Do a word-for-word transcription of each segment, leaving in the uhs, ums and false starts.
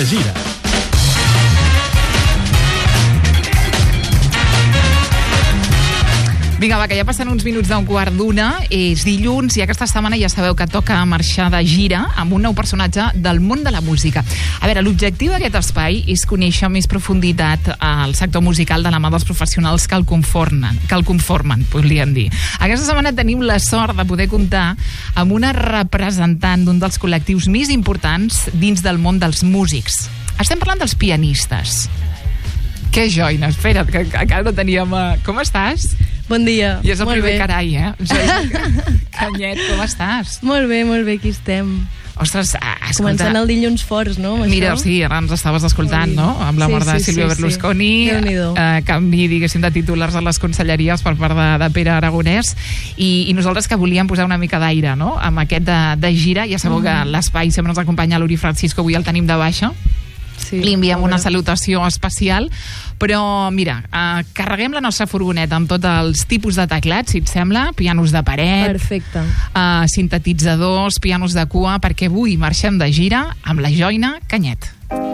gira. Vinga, va, que ja passen uns minuts d'un quart d'una, és dilluns i aquesta setmana ja sabeu que toca marxar de gira amb un nou personatge del món de la música. A veure, l'objectiu d'aquest espai és conèixer amb més profunditat el sector musical de la mà dels professionals que el conformen, que el conformen, podríem dir. Aquesta setmana tenim la sort de poder comptar amb una representant d'un dels col·lectius més importants dins del món dels músics. Estem parlant dels pianistes. Que joina, espera't, que encara no teníem... Com estàs? Bon dia. I és el molt primer bé. carai, eh? Joina Canyet, com estàs? Molt bé, molt bé, aquí estem. Ostres, escolta... Començant el dilluns forts, no? Mira, això? sí, ara ens estaves escoltant, no? Amb la Sí, mort de sí, Silvio sí, Berlusconi, sí. eh, canvi, diguéssim, de titulars a les conselleries per part de, de Pere Aragonès, i, i nosaltres que volíem posar una mica d'aire, no?, amb aquest de, de gira. Ja sabeu mm. que l'espai sempre ens acompanya l'Uri Francisco, avui el tenim de baixa. Sí, li enviem una salutació especial, però mira, eh, carreguem la nostra furgoneta amb tots els tipus de teclats, si et sembla, pianos de paret, perfecte, eh, sintetitzadors, pianos de cua, perquè avui marxem de gira amb la Joina Canyet.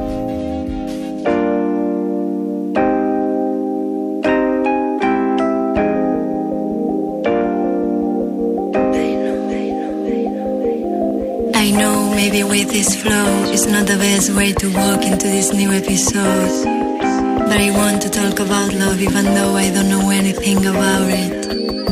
I know maybe with this flow it's not the best way to walk into this new episode, but I want to talk about love even though I don't know anything about it.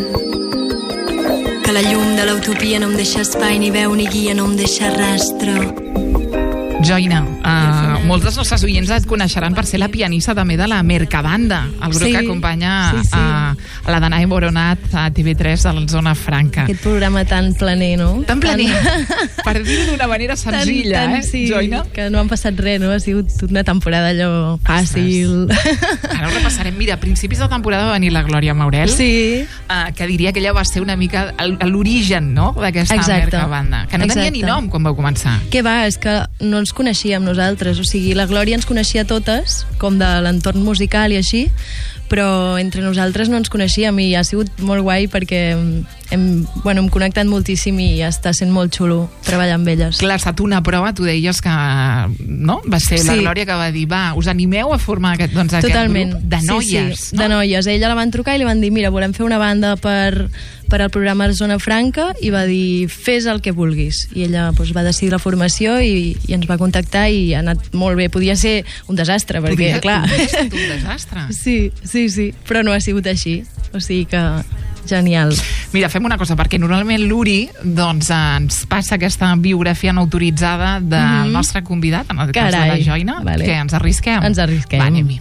Que la llum de l'utopia no em deixa espai ni veu ni guia, no em deixa rastre. Joina, uh, molts dels nostres oients et coneixeran per ser la pianista també de la Mercabanda, el grup sí, que acompanya sí, sí. A, a la Danae Boronat a T V tres de la Zona Franca. Aquest programa tan planer, no? Tan planer, per dir-ho d'una manera senzilla, tan, tan, eh, sí, Joina? Que no han passat res, no? Ha sigut una temporada allò fàcil. Ara ho repassarem. Mira, a principis de temporada va venir la Glòria Maurel, sí. uh, que diria que ella va ser una mica l'origen, no?, d'aquesta Mercabanda, que no Exacte. tenia ni nom quan vau començar. Què va? És que no ens coneixíem nosaltres, o sigui, la Glòria ens coneixia totes, com de l'entorn musical i així, però entre nosaltres no ens coneixíem i ha sigut molt guai perquè hem, bueno, hem connectat moltíssim i està sent molt xulo treballar amb elles. Clar, ha estat una prova, tu deies que no? Va ser la Sí. Glòria que va dir, va, us animeu a formar aquest, doncs, aquest Totalment. grup de noies, sí, sí, no? de noies. A ella la van trucar i li van dir, mira, volem fer una banda per, per al programa Zona Franca, i va dir, fes el que vulguis. I ella doncs, va decidir la formació i, i ens va contactar i ha anat molt bé. Podia ser un desastre, perquè, Podria, clar... podria ser un desastre. Sí, sí, sí, però no ha sigut així. O sigui que genial. Mira, fem una cosa, perquè normalment l'Uri doncs, ens passa aquesta biografia no autoritzada del Mhm. nostre convidat, en el cas de Carai, la Joina, vale. que ens arrisquem. Ens arrisquem. Va, anem-hi.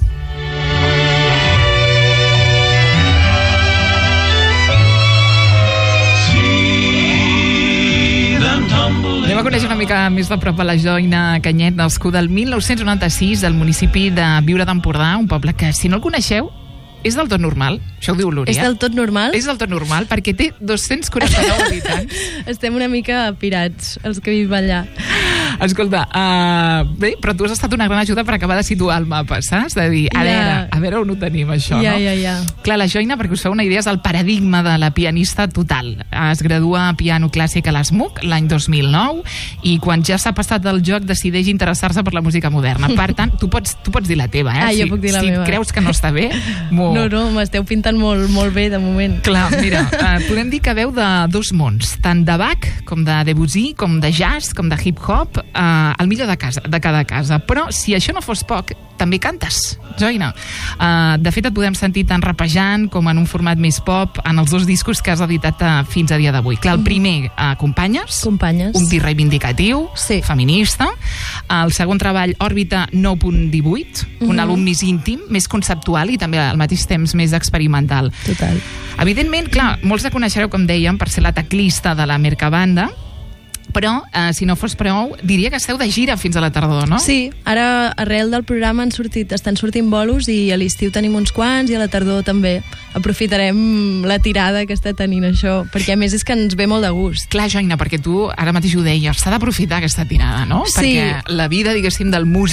Anem a conèixer una mica més de prop a la Joina Canyet, nascuda el mil nou-cents noranta-sis del municipi de Biure d'Empordà, un poble que, si no el coneixeu, és del tot normal. Això ho diu l'Uri, És del tot normal? És del tot normal, perquè té dos-cents quaranta-nou habitants. Estem una mica pirats, els que vivim allà. Escolta, uh, bé, però tu has estat una gran ajuda per acabar de situar el mapa, saps? De dir, a Ja. veure, a veure on ho tenim, això, Ja, no? ja, ja. Clar, la Joina, perquè us feu una idea, és el paradigma de la pianista total. Es gradua a piano clàssic a l'S M U C l'any dos mil nou i quan ja s'ha passat del joc decideix interessar-se per la música moderna. Per tant, tu pots, tu pots dir la teva, eh? Ah, si, jo puc dir la si meva. creus que no està bé, m'ho... No, no, m'esteu pintant molt, molt bé, de moment. Clar, mira, eh, podem dir que veu de dos mons, tant de Bach, com de Debussy, com de jazz, com de hip-hop, eh, el millor de, casa, de cada casa. Però, si això no fos poc, també cantes, Joina. Eh, de fet, et podem sentir tant rapejant com en un format més pop en els dos discos que has editat eh, fins a dia d'avui. Clar, el primer, eh, Companyes, Companyes. un tir reivindicatiu, Sí. feminista. El segon treball, Òrbita nou punt divuit, un Mhm. àlbum més íntim, més conceptual i també al mateix temps més experimental. Total. Evidentment, clar, molts la coneixereu, com dèiem, per ser la teclista de la Mercabanda, però, eh, si no fos prou, diria que esteu de gira fins a la tardor, no? Sí, ara arrel del programa han sortit, estan sortint bolos i a l'estiu tenim uns quants i a la tardor també. Aprofitarem la tirada que està tenint això, perquè a més és que ens ve molt de gust. Clar, Joina, perquè tu ara mateix ho deies, s'ha d'aprofitar aquesta tirada, no? Sí. Perquè la vida, diguéssim, del músic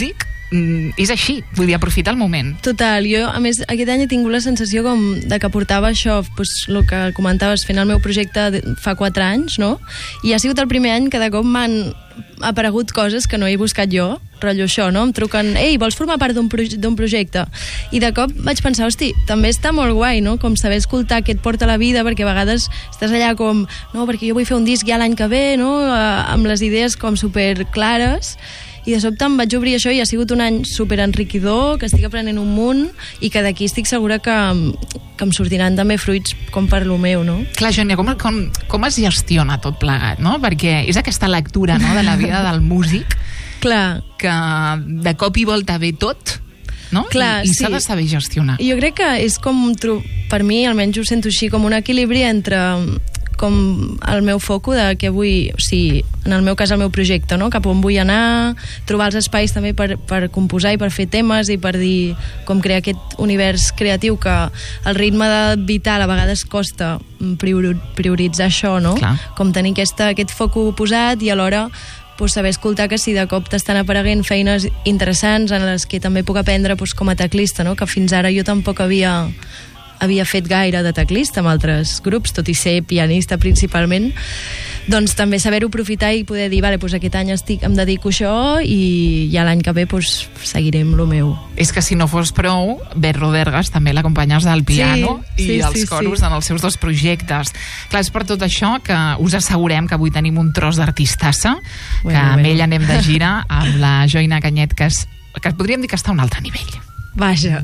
mm, és així, vull dir, aprofitar el moment. Total, jo a més aquest any he tingut la sensació com de que portava això, pues, el que comentaves, fent el meu projecte fa quatre anys, no? I ha sigut el primer any que de cop m'han aparegut coses que no he buscat jo, rotllo això, no? Em truquen, ei, vols formar part d'un proje d'un projecte? I de cop vaig pensar, hosti, també està molt guai, no? Com saber escoltar què et porta la vida, perquè a vegades estàs allà com, no, perquè jo vull fer un disc ja l'any que ve, no? Amb les idees com super clares, i de sobte em vaig obrir això i ha sigut un any super enriquidor, que estic aprenent un munt i que d'aquí estic segura que, que em sortiran també fruits com per lo meu, no? Clar, Jònia, com, com, com es gestiona tot plegat, no? Perquè és aquesta lectura, no?, de la vida del músic, clar, que de cop i volta ve tot, no? Clar, I, i sí. s'ha de saber gestionar. Jo crec que és com, per mi almenys ho sento així, com un equilibri entre com el meu foco de què vull, o sigui, en el meu cas el meu projecte, no? Cap on vull anar, trobar els espais també per, per composar i per fer temes i per dir com crear aquest univers creatiu que el ritme de vital a vegades costa prioritzar això, no? Clar. Com tenir aquesta, aquest foco posat i alhora pues, saber escoltar que si de cop t'estan apareguent feines interessants en les que també puc aprendre pues, com a teclista, no? Que fins ara jo tampoc havia havia fet gaire de teclista amb altres grups, tot i ser pianista principalment, doncs també saber-ho aprofitar i poder dir, vale, pues aquest any estic, em dedico a això i ja l'any que ve pues, seguirem lo meu. És que si no fos prou, Beth Rodergas també l'acompanyes del piano sí, i sí, els sí, coros sí. en els seus dos projectes. Clar, és per tot això que us assegurem que avui tenim un tros d'artistassa, bueno, que amb bueno. ella anem de gira amb la Joina Canyet, que, és, que podríem dir que està a un altre nivell. Vaja.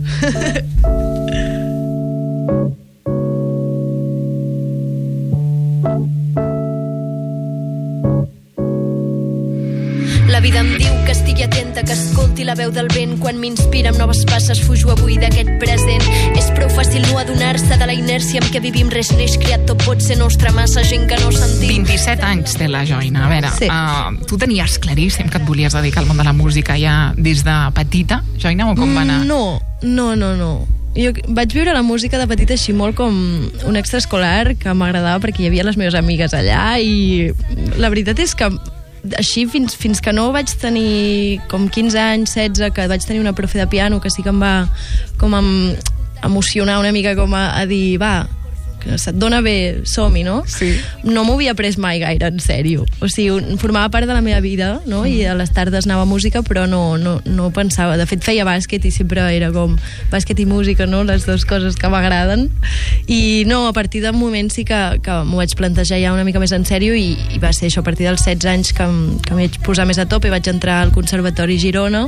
La vida em diu que estigui atenta, que escolti la veu del vent quan m'inspira amb noves passes, fujo avui d'aquest present. És prou fàcil no adonar-se de la inèrcia amb què vivim, res neix creat, tot pot ser nostra, massa gent que no sentim. vint-i-set anys té la Joina. A veure, Sí. uh, tu tenies claríssim que et volies dedicar al món de la música ja des de petita, Joina, o com va anar? No, no, no, no. Jo vaig viure la música de petita així molt com un extraescolar que m'agradava perquè hi havia les meves amigues allà i la veritat és que així fins, fins que no vaig tenir com quinze anys, setze, que vaig tenir una profe de piano que sí que em va com em emocionar una mica com a, a dir, va, que se't dona bé, som-hi, no? Sí. No m'ho havia pres mai gaire, en sèrio. O sigui, formava part de la meva vida, no? I a les tardes anava a música, però no, no, no pensava. De fet, feia bàsquet i sempre era com bàsquet i música, no? Les dues coses que m'agraden. I no, a partir del moment sí que, que m'ho vaig plantejar ja una mica més en sèrio i, i va ser això, a partir dels setze anys que, em, que m'hi vaig posar més a tope, vaig entrar al Conservatori Girona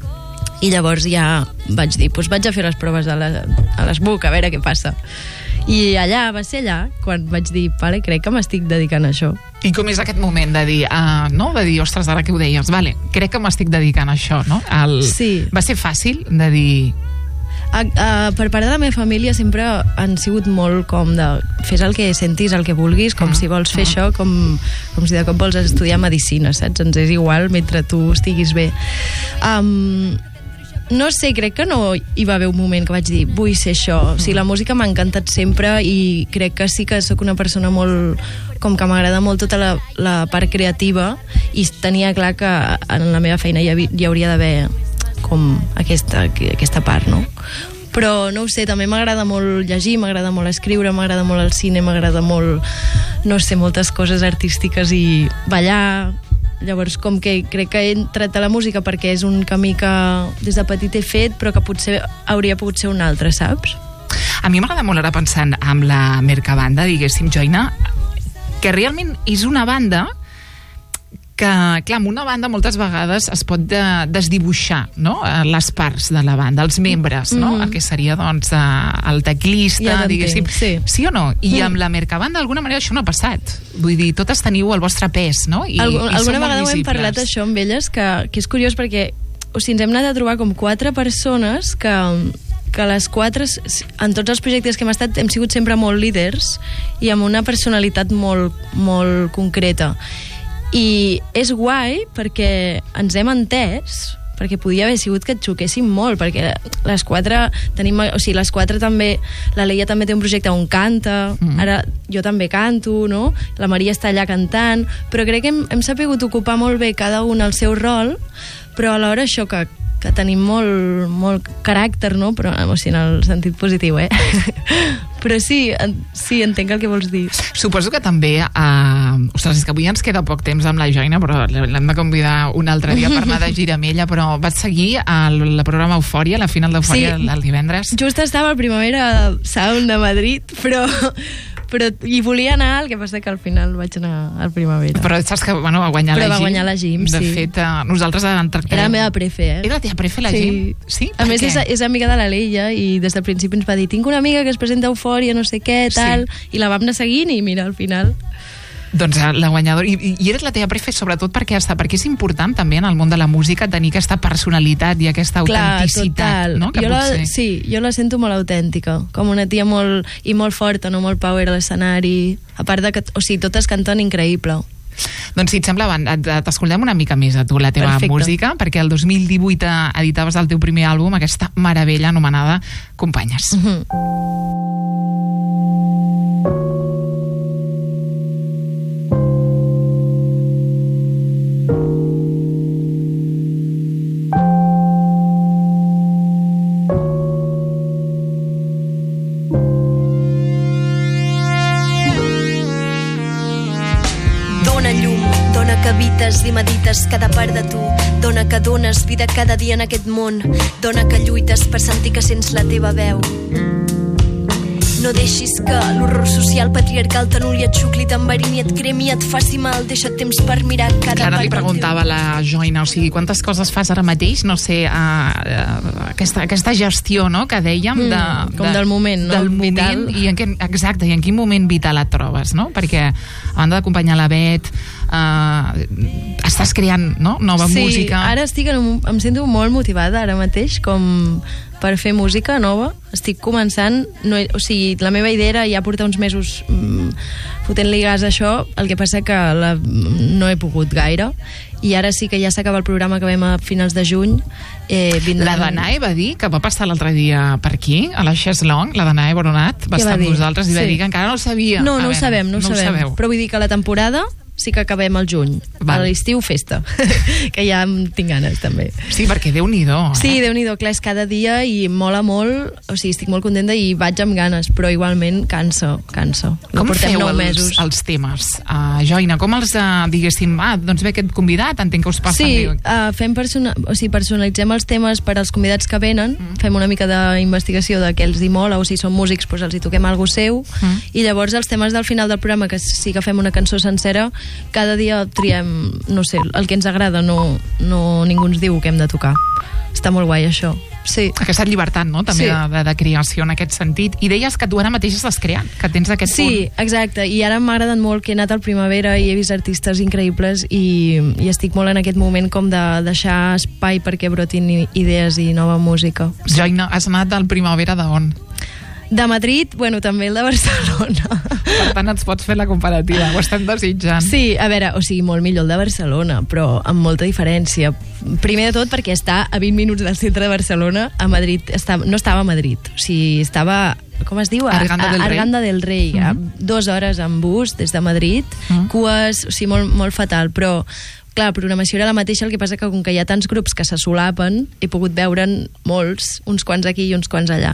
i llavors ja vaig dir, doncs vaig a fer les proves a l'ESBUC, a veure què passa. I allà, va ser allà, quan vaig dir, vale, crec que m'estic dedicant a això. I com és aquest moment de dir, uh, no? De dir, ostres, ara que ho deies, vale, crec que m'estic dedicant a això, no? El... Sí. Va ser fàcil de dir... A, a, per part de la meva família sempre han sigut molt com de fes el que sentis, el que vulguis, com Ah, si vols fer ah. això, com, com si de cop vols estudiar medicina, saps? Ens és igual mentre tu estiguis bé. Um, no sé, crec que no hi va haver un moment que vaig dir vull ser això, o sigui, la música m'ha encantat sempre i crec que sí que sóc una persona molt, com que m'agrada molt tota la, la part creativa i tenia clar que en la meva feina hi, havia, hi hauria d'haver com aquesta, aquesta part, no? Però no ho sé, també m'agrada molt llegir, m'agrada molt escriure, m'agrada molt el cine, m'agrada molt, no sé, moltes coses artístiques i ballar. Llavors, com que crec que he entrat a la música perquè és un camí que des de petit he fet, però que potser hauria pogut ser un altre, saps? A mi m'agrada molt ara pensant amb la Mercabanda, diguéssim, Joina, que realment és una banda que, clar, amb una banda moltes vegades es pot de, desdibuixar, no?, les parts de la banda, els membres, no?, Mm-hmm. el que seria, doncs, el teclista, Ja t'entenc, diguéssim. sí. Sí o no? I Mm. amb la Mercabanda, d'alguna manera, això no ha passat. Vull dir, totes teniu el vostre pes, no? I, Algun, i alguna sou molt vegada ho hem visibles. parlat, això, amb elles, que, que és curiós perquè o sigui, ens hem anat a trobar com quatre persones que que les quatre, en tots els projectes que hem estat, hem sigut sempre molt líders i amb una personalitat molt, molt concreta. I és guai perquè ens hem entès, perquè podia haver sigut que et xoquéssim molt, perquè les quatre tenim, o sigui, les quatre també, la Leia també té un projecte on canta, mm. ara jo també canto, no? La Maria està allà cantant, però crec que hem, hem sapigut ocupar molt bé cada un el seu rol, però alhora això que que tenim molt, molt caràcter, no? Però o sigui, en el sentit positiu, eh? Però sí, en, sí, entenc el que vols dir. Suposo que també... Uh, ostres, és que avui ens queda poc temps amb la Joina, però l'hem de convidar un altre dia per anar de gira amb ella, però vaig seguir el, el programa Eufòria, la final d'Eufòria sí, el, el divendres. Just estava al Primavera Sound de Madrid, però... però hi volia anar, el que passa que al final vaig anar al Primavera. Però saps que bueno, va guanyar però la va Gim. guanyar la Gim, de sí. De fet, uh, nosaltres en tractem... Era la meva prefe, eh? Era la teva prefe, la sí. Gim? Sí? A més, és, és amiga de la Leia i des del principi ens va dir tinc una amiga que es presenta a Eufòria, no sé què, tal, sí. I la vam anar seguint i mira, al final... Doncs la guanyadora, i, i eres la teva prefe sobretot perquè, perquè és important també en el món de la música tenir aquesta personalitat i aquesta autenticitat. Clar, no? Que jo la, ser... sí, jo la sento molt autèntica, com una tia molt, i molt forta, no molt power a l'escenari, a part de que, o sigui, totes canten increïble. Doncs si et sembla, t'escoltem una mica més a tu, la teva Perfecte. Música, perquè el dos mil divuit editaves el teu primer àlbum, aquesta meravella anomenada Companyes. Mm-hmm. I medites cada part de tu. Dona que dones vida cada dia en aquest món. Dona que lluites per sentir que sents la teva veu. No deixis que l'horror social patriarcal t'anuli, et xucli, t'enverini, et cremi, et faci mal. Deixa't temps per mirar cada Clara part. Li preguntava a la Joina, o sigui, quantes coses fas ara mateix, no sé, uh, uh, aquesta, aquesta gestió, no?, que dèiem de, mm, com de, del moment, no? Del vital. moment, i en què, exacte, i en quin moment vital et trobes, no? Perquè a banda d'acompanyar la Bet, uh, estàs creant, no?, nova sí, música. Sí, ara estic en un, em sento molt motivada ara mateix, com per fer música nova. Estic començant, no he, o sigui, la meva idea era ja portar uns mesos mm, fotent-li gas a això, el que passa que la, no he pogut gaire, i ara sí que ja s'acaba el programa, acabem a finals de juny. Eh, vindran... La Danae va dir, que va passar l'altre dia per aquí, a la Cheslong, la Danae Boronat, va estar amb nosaltres i va sí. dir que encara no ho sabia. No, a no veure, ho sabem, no, no ho sabem. Sabeu. Però vull dir que la temporada sí que acabem al juny. Val. A l'estiu, festa. Que ja em tinc ganes, també. Sí, perquè Déu-n'hi-do. Eh? Sí, Déu-n'hi-do, clar, és cada dia i mola molt, o sigui, estic molt contenta i vaig amb ganes, però igualment cansa, cansa. Com portem feu nou els, mesos. els temes? Uh, Joina, com els, uh, diguéssim, ah, doncs ve aquest convidat, entenc que us passen... Sí, uh, fem persona... o sigui, personalitzem els temes per als convidats que venen, mm. fem una mica d'investigació de què els hi mola, o si són músics, doncs els hi toquem alguna cosa seu, mm. i llavors els temes del final del programa, que sí que fem una cançó sencera, cada dia triem, no sé, el que ens agrada, no, no ningú ens diu que hem de tocar. Està molt guai, això. Sí. Aquesta llibertat, no?, també sí. de, de creació en aquest sentit. I deies que tu ara mateix estàs creant, que tens aquest sí, punt. Sí, exacte. I ara m'ha agradat molt que he anat al Primavera i he vist artistes increïbles i, i estic molt en aquest moment com de deixar espai perquè brotin idees i nova música. Joina, has anat al Primavera d'on? De Madrid, bueno, també el de Barcelona. Per tant, ens pots fer la comparativa, ho estem desitjant. Sí, a veure, o sigui, molt millor el de Barcelona, però amb molta diferència. Primer de tot perquè està a vint minuts del centre de Barcelona, a Madrid, estava, no estava a Madrid, o sigui, estava... com es diu? Arganda del Rei. Arganda del Rei, mm -hmm. dues hores en bus des de Madrid, mm -hmm. cues, o sigui, molt, molt fatal, però clar, la programació era la mateixa, el que passa que com que hi ha tants grups que se solapen, he pogut veure'n molts, uns quants aquí i uns quants allà.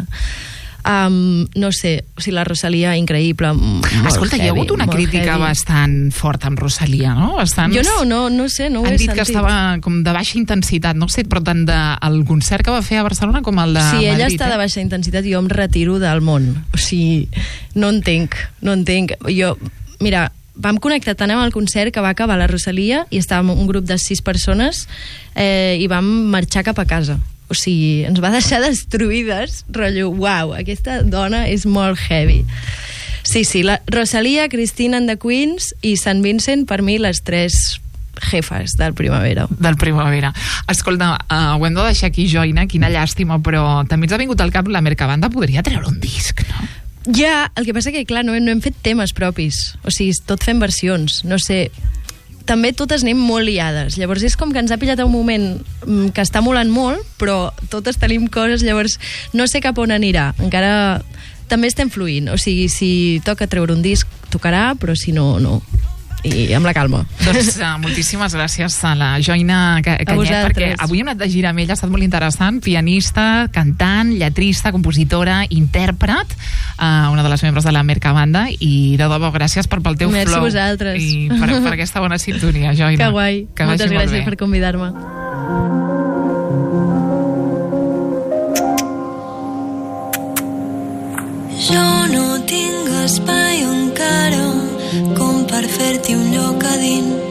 Um, no sé, o sigui, la Rosalia, increïble. Escolta, heavy, hi ha hagut una crítica heavy. bastant forta amb Rosalia, no? Bastant... Jo no, no, no sé, no ho Han he dit sentit. que estava com de baixa intensitat, no sé, però tant del concert que va fer a Barcelona com el de sí, Madrid. Sí, ella està eh? de baixa intensitat i jo em retiro del món. O sigui, no entenc, no entenc. Jo, mira, vam connectar tant amb el concert que va acabar la Rosalia i estàvem un grup de sis persones eh, i vam marxar cap a casa. O sigui, ens va deixar destruïdes, rotllo, uau, aquesta dona és molt heavy. Sí, sí, la Rosalia, Christine and the Queens i Saint Vincent, per mi, les tres jefes del Primavera. Del Primavera. Escolta, uh, ho hem de deixar aquí, Joina, quina llàstima, però també ens ha vingut al cap la Mercabanda podria treure un disc, no? Ja, el que passa que, clar, no hem, no hem fet temes propis. O sigui, tot fem versions. No sé... També totes anem molt liades, llavors és com que ens ha pillat un moment que està molant molt, però totes tenim coses, llavors no sé cap on anirà, encara també estem fluint, o sigui, si toca treure un disc tocarà, però si no, no. i amb la calma. Doncs uh, moltíssimes gràcies a la Joina Canyet, perquè avui hem anat de gira amb ella, ha estat molt interessant, pianista, cantant, lletrista, compositora, intèrpret, uh, una de les membres de la Mercabanda, i de debò, gràcies per pel teu Merci flow vosaltres. i per, per aquesta bona sintonia, Joina. Que guai, que moltes gràcies per convidar-me. Jo no tinc espai encara com per fer-t'hi un lloc a dins.